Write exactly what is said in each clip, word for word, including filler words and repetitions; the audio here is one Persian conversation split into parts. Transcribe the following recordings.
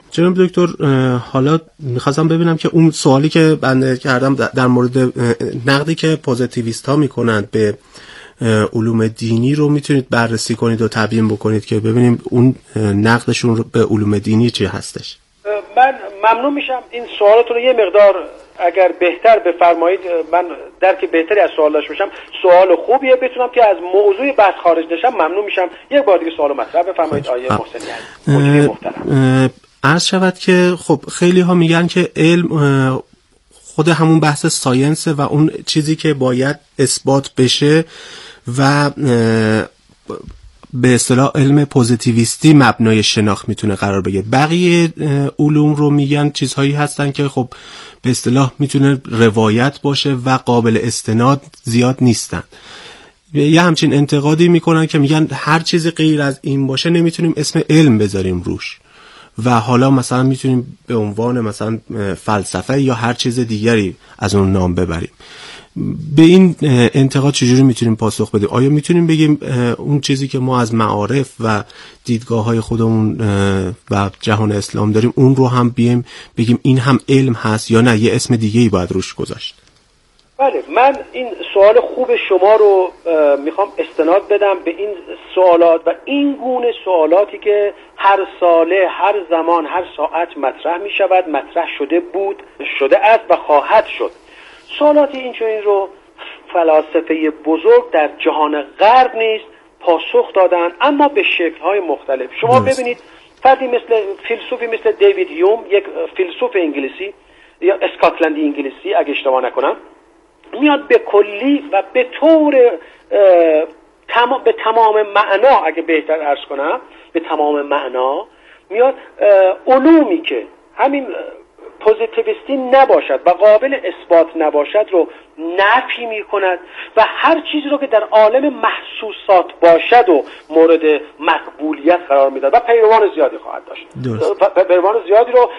جناب دکتر، حالا میخواستم ببینم که اون سوالی که بنده کردم در مورد نقدی که پوزیتیویست ها میکنند به علوم دینی رو میتونید بررسی کنید و تبیین بکنید که ببینیم اون نقدشون رو به علوم دینی چی هستش. من ممنون میشم این سوالات رو یه مقدار اگر بهتر بفرمایید، من درک بهتری از سوال داشته باشم. سوال خوبیه، بتونم که از موضوع بحث خارج نشم ممنون میشم. یک بار دیگه سوالو مطرح بفرمایید آیه محسنی محترم. عرض شود که خب خیلی ها میگن که علم خود همون بحث ساینس و اون چیزی که باید اثبات بشه و به اصطلاح علم پوزیتیویستی مبنای شناخت میتونه قرار بگیره. بقیه علوم رو میگن چیزهایی هستن که خب به اصطلاح میتونه روایت باشه و قابل استناد زیاد نیستن. یه همچین انتقادی میکنن که میگن هر چیزی غیر از این باشه نمیتونیم اسم علم بذاریم روش و حالا مثلا میتونیم به عنوان مثلا فلسفه یا هر چیز دیگری از اون نام ببریم. به این انتقاد چجوری میتونیم پاسخ بدیم؟ آیا میتونیم بگیم اون چیزی که ما از معارف و دیدگاه‌های خودمون و جهان اسلام داریم اون رو هم بیایم بگیم این هم علم هست، یا نه یه اسم دیگه‌ای باید روش گذاشت؟ بله، من این سوال خوب شما رو میخوام استناد بدم به این سوالات و این گونه سوالاتی که هر ساله، هر زمان، هر ساعت مطرح میشود، مطرح شده بود، شده است و خواهد شد. سوالاتی اینچنین رو فلاسفه بزرگ در جهان غرب نیز پاسخ دادن، اما به شکل‌های مختلف. شما دست. ببینید فردی مثل فیلسوفی مثل دیوید هیوم، یک فیلسوف انگلیسی یا اسکاتلندی انگلیسی اگه اشتباه نکنم، میاد به کلی و به طور تمام به تمام معنا، اگه بهتر عرض کنم به تمام معنا، میاد علومی که همین پوزیتیویستی نباشد و قابل اثبات نباشد رو نفی می کند و هر چیزی رو که در عالم محسوسات باشد و مورد مقبولیت قرار میداد و پیروان زیادی خواهد داشت. پیروان زیادی رو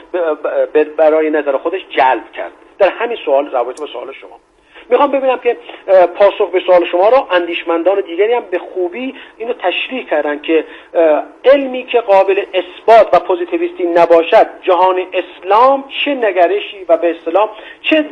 برای نظر خودش جلب کرد. در همین سوال، رابطه با سوال شما میخوام ببینم که پاسخ به سوال شما رو اندیشمندان دیگری هم به خوبی اینو تشریح کردن که علمی که قابل اثبات و پوزیتیویستی نباشد، جهان اسلام چه نگرشی و به اصطلاح چه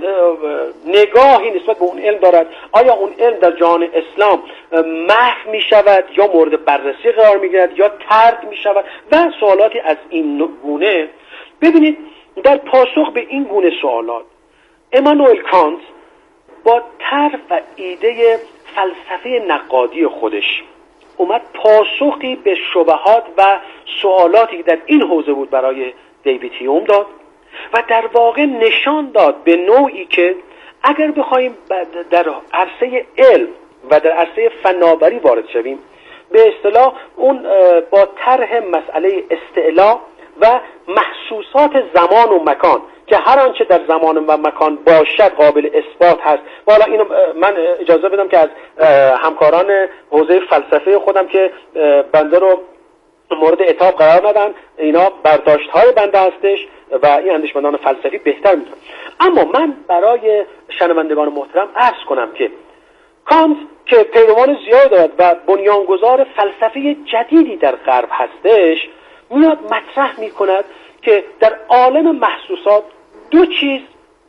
نگاهی نسبت به اون علم دارد؟ آیا اون علم در جهان اسلام محو می شود یا مورد بررسی قرار می گیرد یا ترک می شود و سوالاتی از این گونه. ببینید در پاسخ به این گونه سوالات امانوئل کانت با طرح و ایده فلسفه نقادی خودش اومد پاسخی به شبهات و سوالاتی که در این حوزه بود برای دیوید هیوم داد و در واقع نشان داد به نوعی که اگر بخوایم در عرصه علم و در عرصه فناوری وارد شویم، به اصطلاح اون با طرح مسئله استعلا و محسوسات زمان و مکان که هر آنچه در زمان و مکان باشد قابل اثبات هست. و حالا اینو من اجازه بدم که از همکاران حوزه فلسفه خودم که بنده رو مورد عتاب قرار ندن، اینا برداشت های بنده هستش و این اندیشمندان فلسفی بهتر میدونن. اما من برای شنوندگان محترم عرض کنم که کانت که پیروان زیاد دارد و بنیانگذار فلسفه جدیدی در غرب هستش، میاد مطرح میکند که در عالم محسوسات دو چیز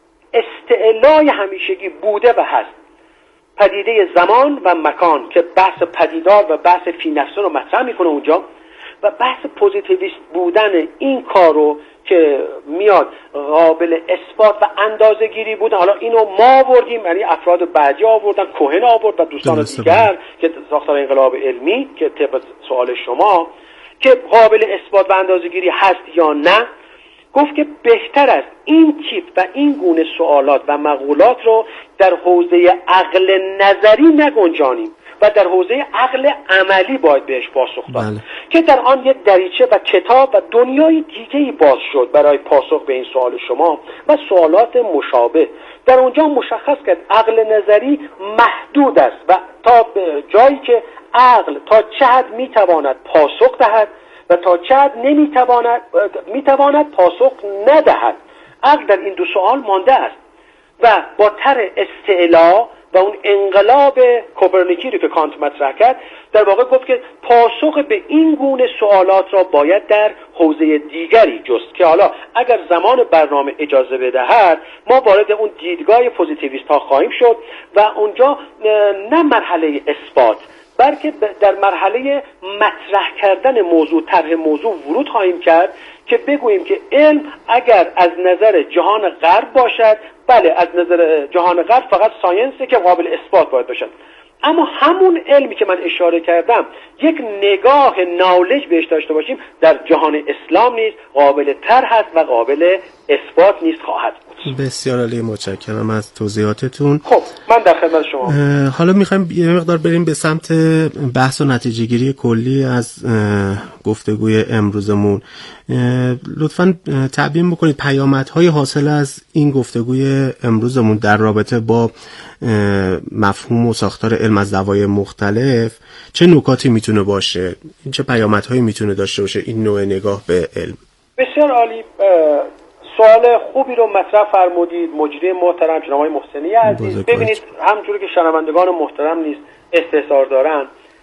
استعلای همیشگی بوده و هست: پدیده زمان و مکان که بحث پدیدار و بحث فی نفسه رو مطرح میکنه اونجا، و بحث پوزیتیویست بودن این کارو که میاد قابل اثبات و اندازه گیری بودن. حالا اینو ما آوردیم، یعنی افراد بعدی آوردن، کوهن آورد و دوستان دیگر که ساختار انقلاب علمی که طبق سوال شما که قابل اثبات و اندازه‌گیری هست یا نه، گفت که بهتر است این تیپ و این گونه سوالات و مقولات رو در حوزه عقل نظری نگنجانیم و در حوزه عقل عملی باید بهش پاسخ داد. بله. که در آن یک دریچه و کتاب و دنیای دیگه‌ای باز شد برای پاسخ به این سوال شما و سوالات مشابه. در اونجا مشخص کرد عقل نظری محدود است و تا جایی که عقل تا چه حد میتواند پاسخ دهد و تا چه حد نمیتواند میتواند پاسخ ندهد. عقل در این دو سوال مانده است. و با طرح استعلا و اون انقلاب کوپرنیکی رو که کانت مطرح کرد، در واقع گفت که پاسخ به این گونه سوالات را باید در حوزه دیگری جست که حالا اگر زمان برنامه اجازه بدهد ما وارد اون دیدگاه پوزیتیویست ها خواهیم شد و اونجا نه مرحله اثبات بلکه در مرحله مطرح کردن موضوع، طرح موضوع ورود خواهیم کرد که بگوییم که علم اگر از نظر جهان غرب باشد، بله از نظر جهان غرب فقط ساینسه که قابل اثبات باید باشد، اما همون علمی که من اشاره کردم یک نگاه نالج بهش داشته باشیم در جهان اسلام نیز قابل طرح هست و قابل اثبات نیز خواهد بود. بسیار عالی، متشکرم از توضیحاتتون. خب من در خدمت شما. حالا میخوایم یه مقدار بریم به سمت بحث و نتیجه گیری کلی از گفتگوی امروزمون. لطفاً تعبیر بکنید پیامدهای حاصل از این گفتگوی امروزمون در رابطه با مفهوم و ساختار علم از زوایای مختلف چه نکاتی میتونه باشه، چه پیامدهایی میتونه داشته باشه این نوع نگاه به علم. بسیار عالی، سوال خوبی رو مطرح فرمودید مجری محترم جناب آقای محسنی عزیز. ببینید همونجوری که شنوندگان محترم نیز استحضار دارن،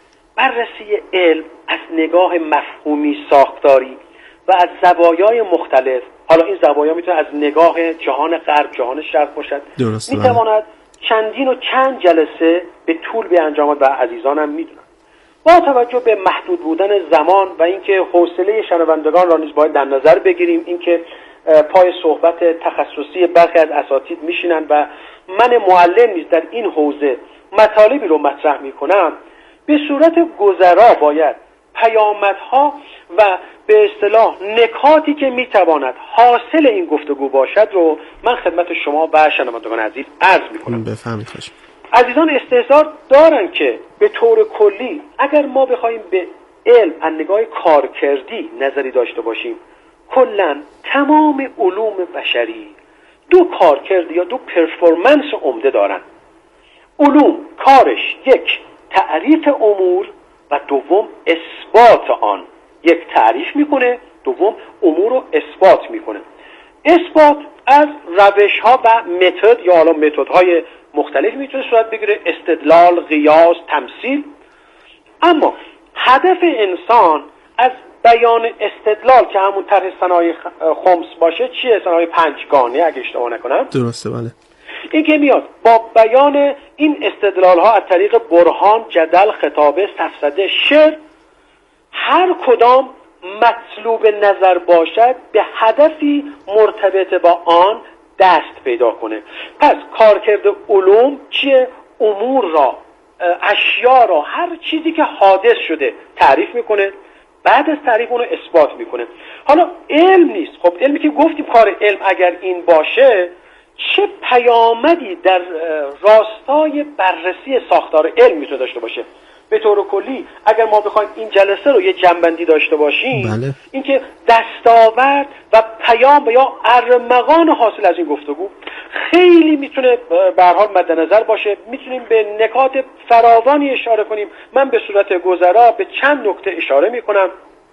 بررسی علم از نگاه مفهومی ساختاری و از زوایای مختلف، حالا این زوایا میتونه از نگاه جهان غرب جهان شرق باشد، میتواند چندین و چند جلسه به طول بیانجامد و عزیزانم میدونن. با توجه به محدود بودن زمان و اینکه حوصله شنوندگان را نیز باید در نظر بگیریم، اینکه پای صحبت تخصصی برخی از اساتید میشینن و من معلم نیز در این حوزه مطالبی رو مطرح میکنم، به صورت گذرا باید پیامدها و به اصطلاح نکاتی که میتواند حاصل این گفتگو باشد رو من خدمت شما و شنوندگان عزیز عرض میکنم. بفهمید خوش. عزیزان استحضار دارن که به طور کلی اگر ما بخوایم به علم از نگاه کارکردی نظری داشته باشیم، کلا تمام علوم بشری دو کارکرد یا دو پرفورمنس عمده دارن. علوم کارش یک تعریف امور و دوم اثبات آن. یک تعریف میکنه، دوم امور رو اثبات میکنه. اثبات از روش ها و متد یا حالا متد های مختلف میتونه صورت بگیره، استدلال، قیاس، تمثیل. اما هدف انسان از بیان استدلال که همون طرح صنایع خمس باشه چیه؟ صنایع پنجگانه اگه اشتباه نکنم. درسته بله. این که میاد با بیان این استدلال ها از طریق برهان، جدل، خطابه، سفسطه، شعر، هر کدام مطلوب نظر باشد به هدفی مرتبط با آن دست پیدا کنه. پس کارکرد علوم چیه؟ امور را، اشیا را، هر چیزی که حادث شده تعریف میکنه، بعد از تعریف اونو اثبات میکنه. حالا علم نیست. خب علمی که گفتیم کار علم اگر این باشه، چه پیامدی در راستای بررسی ساختار علم میتونه داشته باشه؟ به طور کلی اگر ما بخوایم این جلسه رو یه جنبندی داشته باشیم، بله. اینکه دستاورد و پیام و یا ارمغان حاصل از این گفتگو خیلی میتونه به هر حال مد نظر باشه. میتونیم به نکات فراوانی اشاره کنیم. من به صورت گذرا به چند نکته اشاره میکنم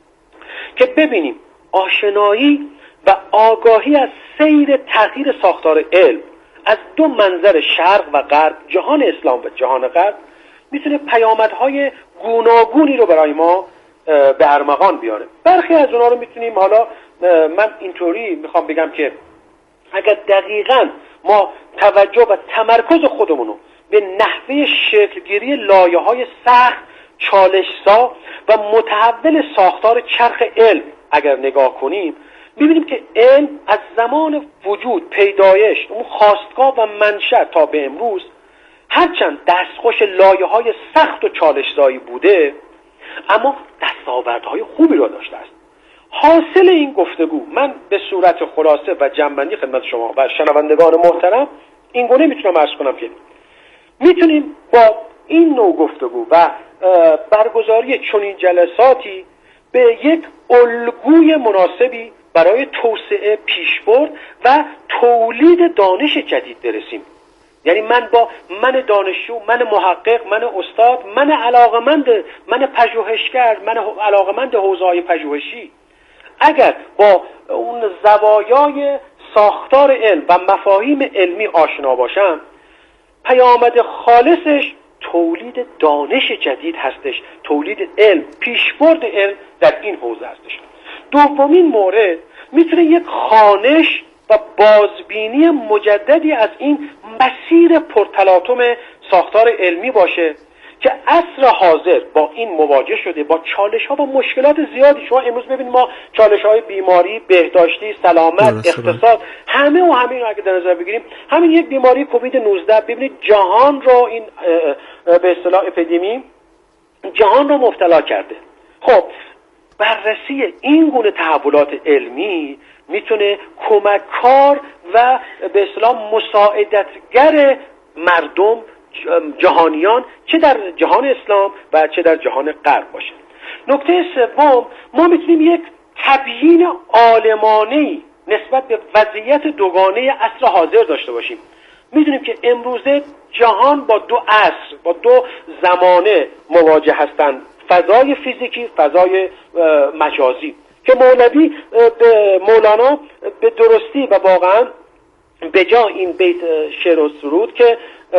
که ببینیم آشنایی و آگاهی از سیر تغییر ساختار علم از دو منظر شرق و غرب، جهان اسلام و جهان غرب، میتونه پیامدهای گوناگونی رو برای ما به ارمغان بیاره. برخی از اونها رو میتونیم، حالا من اینطوری میخوام بگم که اگر دقیقاً ما توجه و تمرکز خودمون رو به نحوه شکلگیری لایه‌های سخت، چالش‌زا و متحول ساختار چرخ علم اگر نگاه کنیم، ببینیم که علم از زمان وجود، پیدایش، اون خاستگاه و منشأ تا به امروز هرچند دستخوش لایه‌های سخت و چالش‌زایی بوده، اما دستاوردهای خوبی را داشته است. حاصل این گفتگو من به صورت خلاصه و جنبندی خدمت شما و شنوندگان محترم این گونه میتونم عرض کنم که میتونیم با این نوع گفتگو و برگزاری چنین جلساتی به یک الگوی مناسبی برای توسعه، پیشبرد و تولید دانش جدید برسیم. یعنی من با من دانشجو، من محقق، من استاد، من علاقمند، من پژوهشگر، من علاقمند حوزه‌های پژوهشی، اگر با اون زوایای ساختار علم و مفاهیم علمی آشنا باشم، پیامد خالصش تولید دانش جدید هستش، تولید علم، پیشبرد علم در این حوزه هستش. دومین مورد میتونه یک خوانش و بازبینی مجددی از این مسیر پرتلاطم ساختار علمی باشه که عصر حاضر با این مواجه شده، با چالش ها و مشکلات زیادی. شما امروز ببینید ما چالش های بیماری، بهداشتی، سلامت، اقتصاد، همه و همه رو اگه در نظر بگیریم، همین یک بیماری کووید نوزده ببینید جهان رو، این به اصطلاح اپیدمی جهان رو مبتلا کرده. خب بررسی این گونه تحولات علمی میتونه کمککار و به اصطلاح مساعدتگر مردم، جهانیان، چه در جهان اسلام و چه در جهان غرب باشه. نکته سوم، ما میتونیم یک تبیین عالمانه‌ای نسبت به وضعیت دوگانه عصر حاضر داشته باشیم. میدونیم که امروزه جهان با دو عصر، با دو زمانه مواجه هستند، فضای فیزیکی، فضای مجازی، که مولوی به مولانا به درستی و واقعا به جا این بیت شعر و سرود که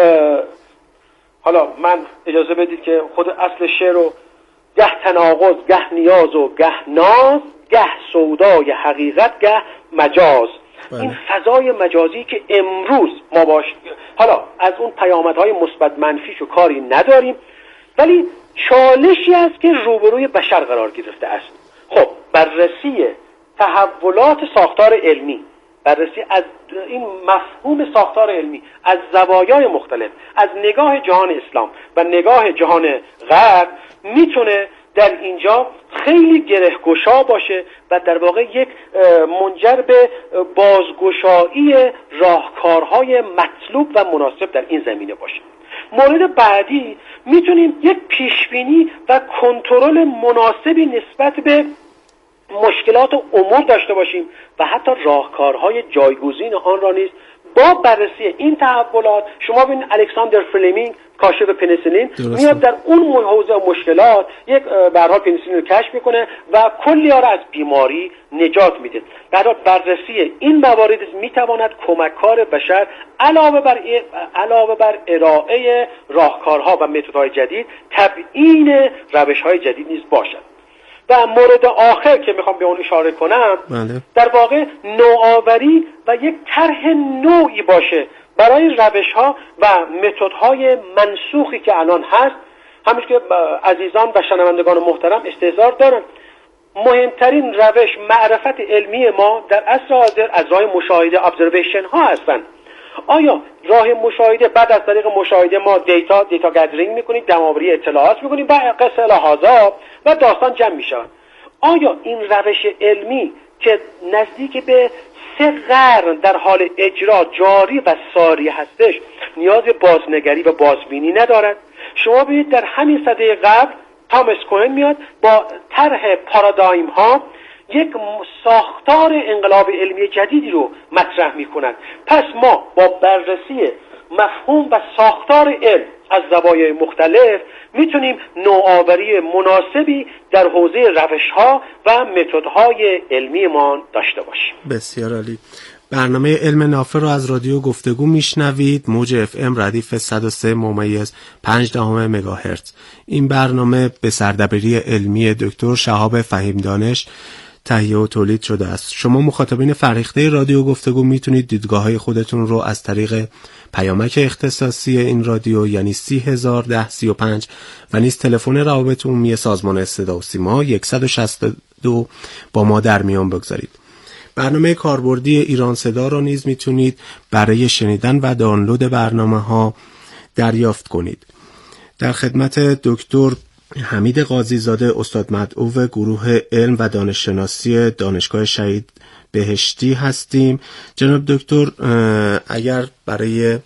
حالا من اجازه بدید که خود اصل شعر رو گه تناقض، گه نیاز و گه ناز، گه سودای حقیقت، گه مجاز. بله. این فضای مجازی که امروز ما باش، حالا از اون پیامدهای مثبت منفیش و کاری نداریم، ولی چالشی است که روبروی بشر قرار گرفته است. خب بررسی تحولات ساختار علمی، بررسی از این مفهوم ساختار علمی از زوایای مختلف، از نگاه جهان اسلام و نگاه جهان غرب، میتونه در اینجا خیلی گرهگشا باشه و در واقع یک منجر به بازگشایی راهکارهای مطلوب و مناسب در این زمینه باشه. مورد بعدی، میتونیم یک پیشبینی و کنترل مناسبی نسبت به مشکلات و امور داشته باشیم و حتی راهکارهای جایگزین آن را نیز با بررسی این تحولات. شما ببینید الکساندر فلمینگ کاشف پنیسیلین میاد در اون حوزه مشکلات یک به هر حال پنیسیلین رو کشف میکنه و کلی ها را از بیماری نجات میده. در حال بررسی این موارد میتواند کمککار بشر علاوه بر علاوه بر ارائه راهکارها و متدهای جدید، تبیین روشهای جدید نیز باشد. و مورد آخر که میخوام به اون اشاره کنم، بله. در واقع نوآوری و یک طرح نوعی باشه برای روش‌ها و متدهای منسوخی که الان هست. همونش که عزیزان و شنوندگان محترم استحضار دارن، مهمترین روش معرفت علمی ما در عصر حاضر از راه مشاهده، ابزرویشن ها هستن. آیا راه مشاهده، بعد از طریق مشاهده ما دیتا دیتا گدرینگ میکنیم، جمع‌آوری اطلاعات میکنیم و قصه الهازا و داستان جمع میشن. آیا این روش علمی که نزدیک به سه قرن در حال اجرا جاری و ساری هستش، نیاز بازنگری و بازبینی ندارد؟ شما ببینید در همین سده قبل تامس کوهن میاد با طرح پارادایم ها یک ساختار انقلاب علمی جدیدی رو مطرح میکنند. پس ما با بررسی مفهوم و ساختار علم از زوایای مختلف میتونیم نوآوری مناسبی در حوزه روش‌ها و متدهای علمیمان داشته باشیم. بسیار عالی. برنامه علم نافع رو از رادیو گفتگو میشنوید، موج اف ام ردیف صد و سه ممیز پنج دهم مگاهرتز. این برنامه به سردبیری علمی دکتر شهاب فهیم دانش تهیه و تولید شده است. شما مخاطبین فرهیخته رادیو گفتگو میتونید دیدگاه‌های خودتون رو از طریق پیامک اختصاصی این رادیو یعنی سی هزار ده سی و پنج و نیز تلفن روابط عمومی سازمان صدا و سیما صد و شصت و دو با ما در میان بگذارید. برنامه کاربردی ایران صدا را نیز میتونید برای شنیدن و دانلود برنامه‌ها دریافت کنید. در خدمت دکتر حمید قاضی زاده، استاد مدعو گروه علم و دانششناسی دانشگاه شهید بهشتی هستیم. جناب دکتر، اگر برای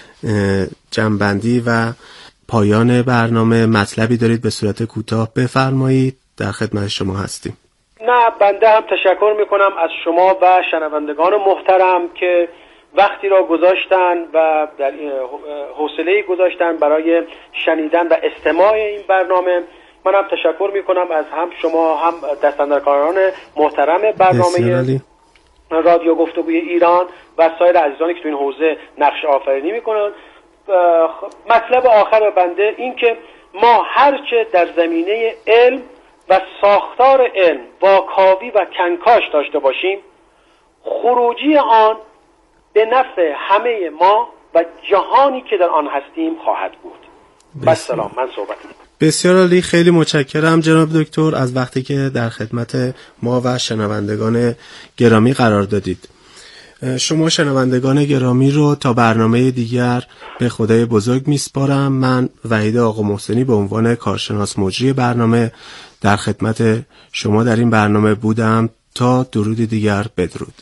جمع‌بندی و پایان برنامه مطلبی دارید به صورت کوتاه بفرمایید، در خدمت شما هستیم. نه، بنده هم تشکر میکنم از شما و شنوندگان محترم که وقتی را گذاشتن و در حوصله‌ای گذاشتن برای شنیدن و استماع این برنامه. منم تشکر میکنم از هم شما هم دستاندرکاران محترم برنامه رادیو گفتگوی ایران و سایر عزیزانی که تو این حوزه نقش آفرینی میکنن. مطلب آخر بنده این که ما هرچه در زمینه علم و ساختار علم واکاوی و کنکاش داشته باشیم، خروجی آن به نفع همه ما و جهانی که در آن هستیم خواهد بود. بس سلام، من صحبت می‌کنم. بسیار عالی، خیلی متشکرم جناب دکتر از وقتی که در خدمت ما و شنوندگان گرامی قرار دادید. شما شنوندگان گرامی رو تا برنامه دیگر به خدای بزرگ میسپارم. من وحید آقا محسنی به عنوان کارشناس مجری برنامه در خدمت شما در این برنامه بودم. تا درود دیگر، بدرود.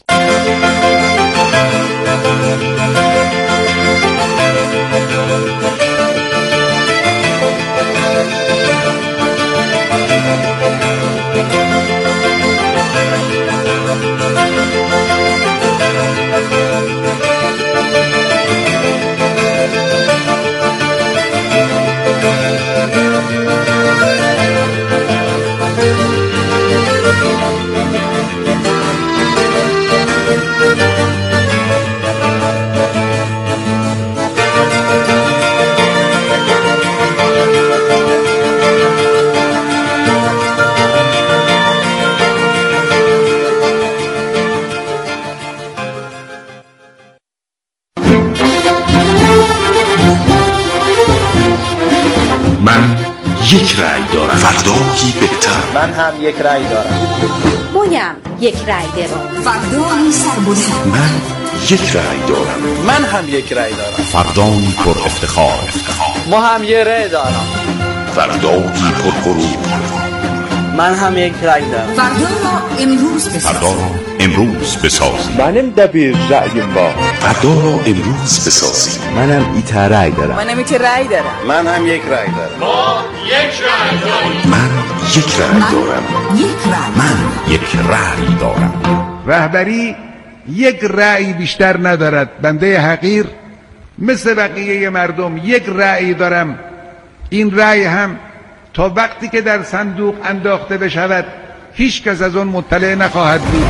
یک رأی دارم، فردایی بهتر. من هم یک رأی دارم. مویم یک رأی دارم، فردایی سربلند. من یک رأی دارم. من هم یک رأی دارم. فردایی پر افتخار. ما هم یک رأی دارم. فردایی پر غرور. من هم یک رأی دارم. فردا را امروز بسازیم. فردا را امروز بسازیم. منم دبیر رأیم با. فردا را امروز بسازیم. منم ایت رأی دارم. منم ایت رأی دارم. من هم یک رأی دارم. ما یک رأی داریم. من یک رأی دارم. یک رأی. من یک رأی دارم. رهبری یک رأی بیشتر ندارد. بنده حقیر مثل بقیه مردم یک رأی دارم. این رأی هم تا وقتی که در صندوق انداخته بشود هیچ کس از آن مطلع نخواهد بود.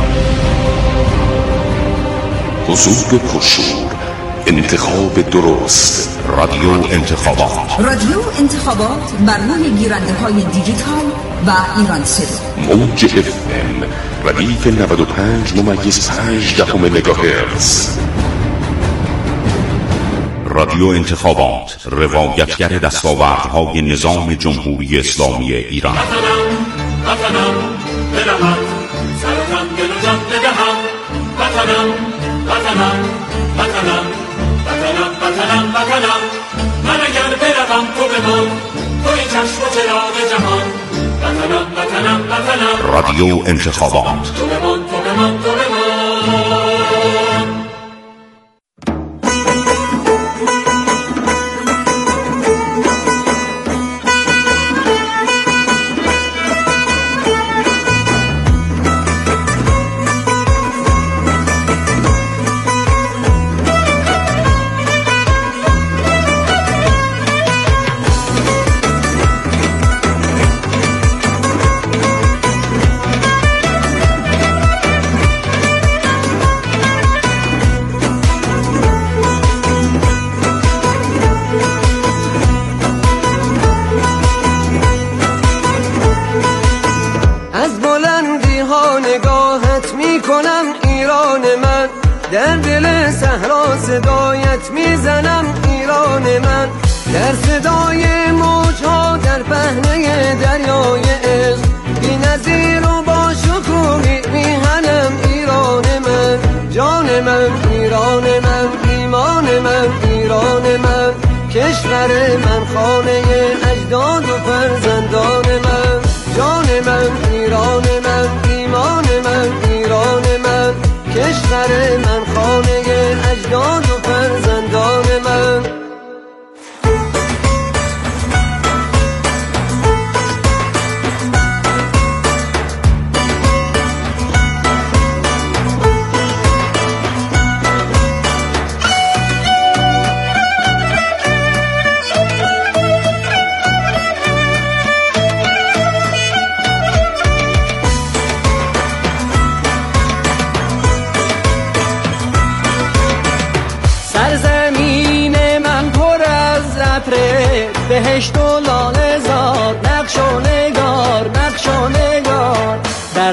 حضور پرشور، انتخاب درست، رادیو انتخابات. رادیو انتخابات بر روی گیرنده های دیجیتال و ایران صدا. موج اف ام ردیف نود و پنج ممیز پنج دهم مگاهرتز. رادیو انتخابات، روایتگر دستاوردهای نظام جمهوری اسلامی ایران. وطنم وطنم برود سرتم دل و جان بدهم. وطنم وطنم وطنم وطنم وطنم وطنم من اگر بروم تو بمان، توی چشم و چراغ جهان. وطنم وطنم وطنم رادیو انتخابات. تو بمان تو بمان تو بمان. در دل صحرا صدایت میزنم ایران من، در صدای موجها در پهنه دریای عشق، بی نظیر و با شکوهی میهنم ایران من، جان من ایران من، ایمان من ایران من، کشور من خانه اجداد و فرزندان من، جان من ایران من، ایمان من ایران من، کشور من خانه اجداد و فرزندان من.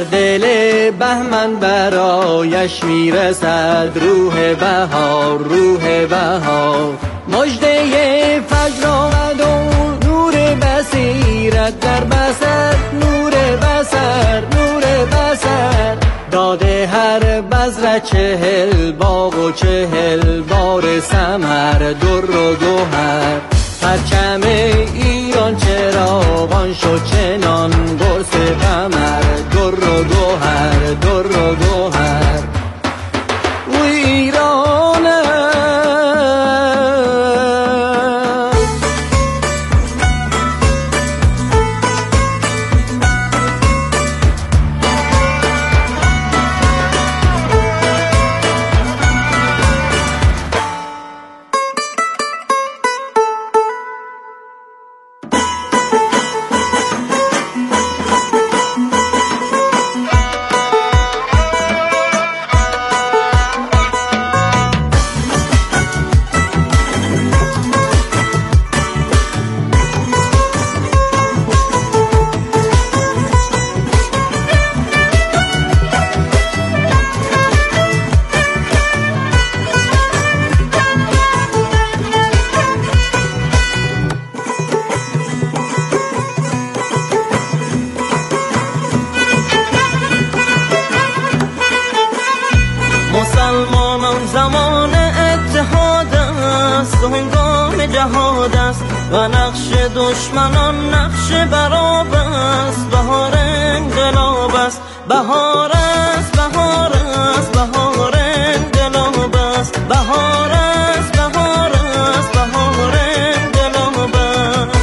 دل بهمن برایش میرسد روح بهار روح بهار. مژده فجر آمد و نور بصیرت در بصر نور بصر نور بصر. داده هر بذر چهل باغ و چهل بار ثمر در و گوهر. پرچم ایران چراغان شد چنان قرص قمر در و گوهر در و گوهر. او ایرانه مسلمانان زمان اتحاد است و هنگام جهاد است و نقش دشمنان نقش براب است. بهار انقلاب است بهار است بهار است بهار انقلاب است بهار است بهار است بهار انقلاب است.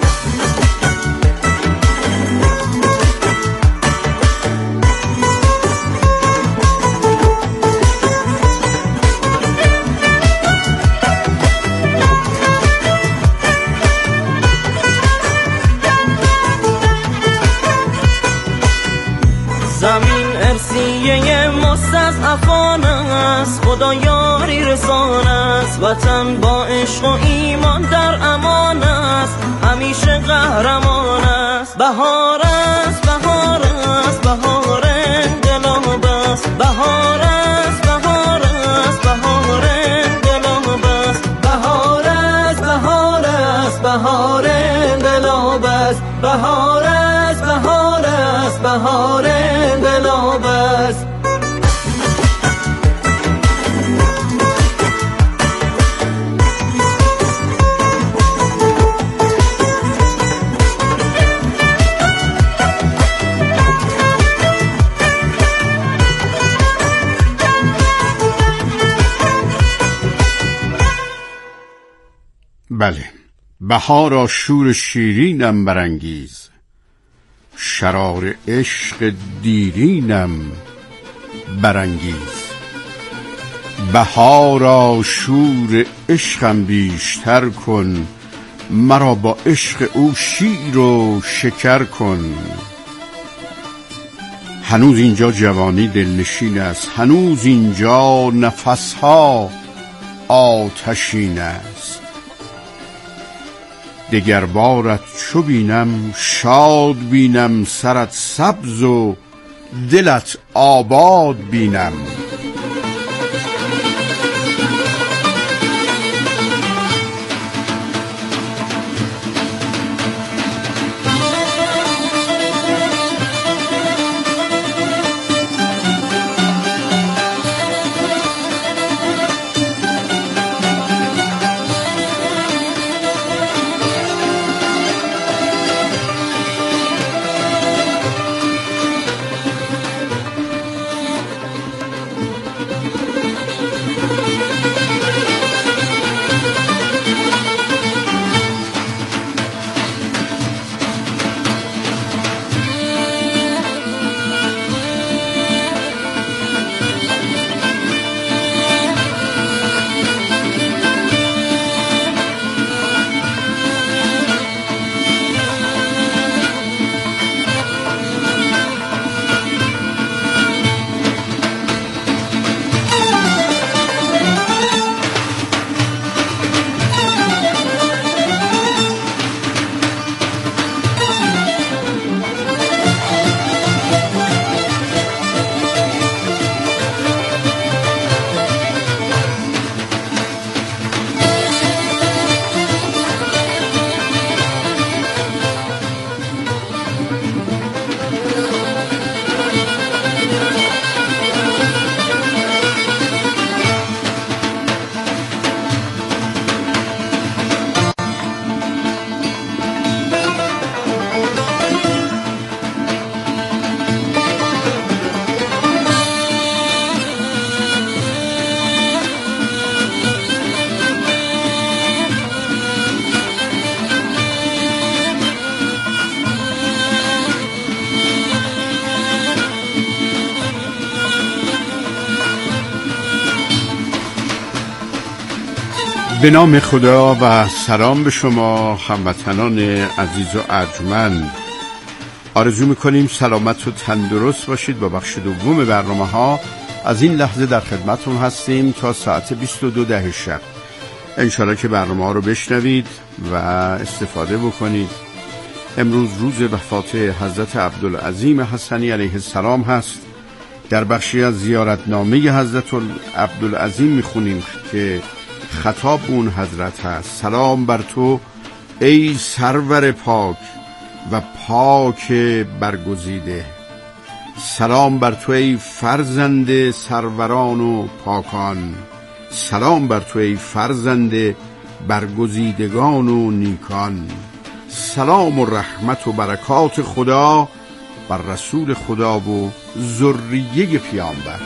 زمین ارسیه مستضعفان است خدا یاری رسان است. وطن با عشق و ایمان در امان است همیشه قهرمان است. بهار است بهار است بهار انقلاب است بهار است بهار است بهار انقلاب است بهار است بهار است بهار انقلاب است بهار است بهار است بهار انقلاب است. بله، بهارا شور شیرینم برانگیز، شرار عشق دیرینم برانگیز. بهارا شور عشقم بیشتر کن، مرا با عشق او شیر و شکر کن. هنوز اینجا جوانی دلنشین است، هنوز اینجا نفسها آتشین است. دگر بارت چو بینم شاد بینم، سرت سبز و دلت آباد بینم. به نام خدا و سلام به شما هموطنان عزیز و ارجمند. آرزو میکنیم سلامت و تندرست باشید. با بخش دوم برنامه ها از این لحظه در خدمتون هستیم تا ساعت بیست و دو ده شب. انشالله که برنامه ها رو بشنوید و استفاده بکنید. امروز روز وفات حضرت عبدالعظیم حسنی علیه السلام هست. در بخشی از زیارتنامه حضرت عبدالعظیم میخونیم که خطاب اون حضرت هست: سلام بر تو ای سرور پاک و پاک برگزیده. سلام بر تو ای فرزند سروران و پاکان. سلام بر تو ای فرزند برگزیدگان و نیکان. سلام و رحمت و برکات خدا بر رسول خدا و ذریه پیامبر.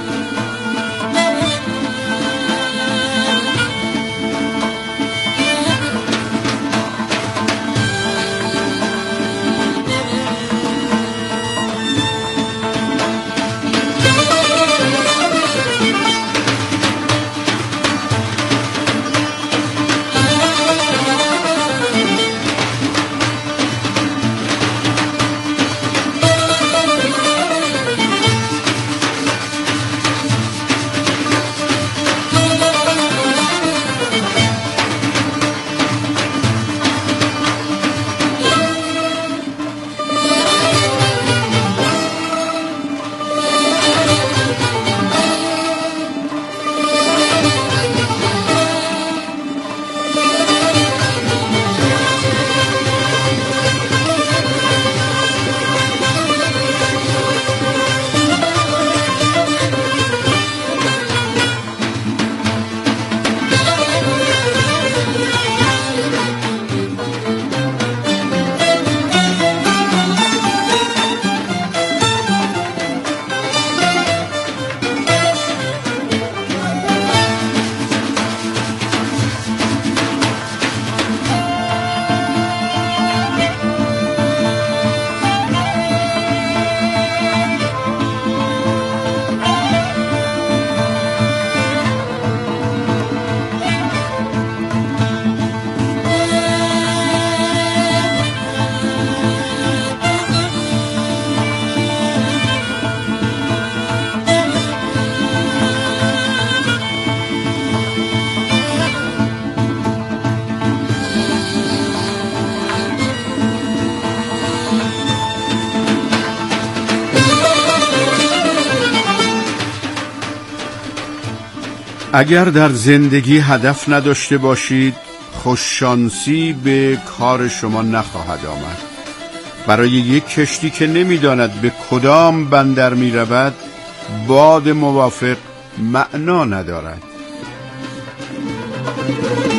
اگر در زندگی هدف نداشته باشید، خوششانسی به کار شما نخواهد آمد. برای یک کشتی که نمیداند به کدام بندر می رود، باد موافق معنا ندارد.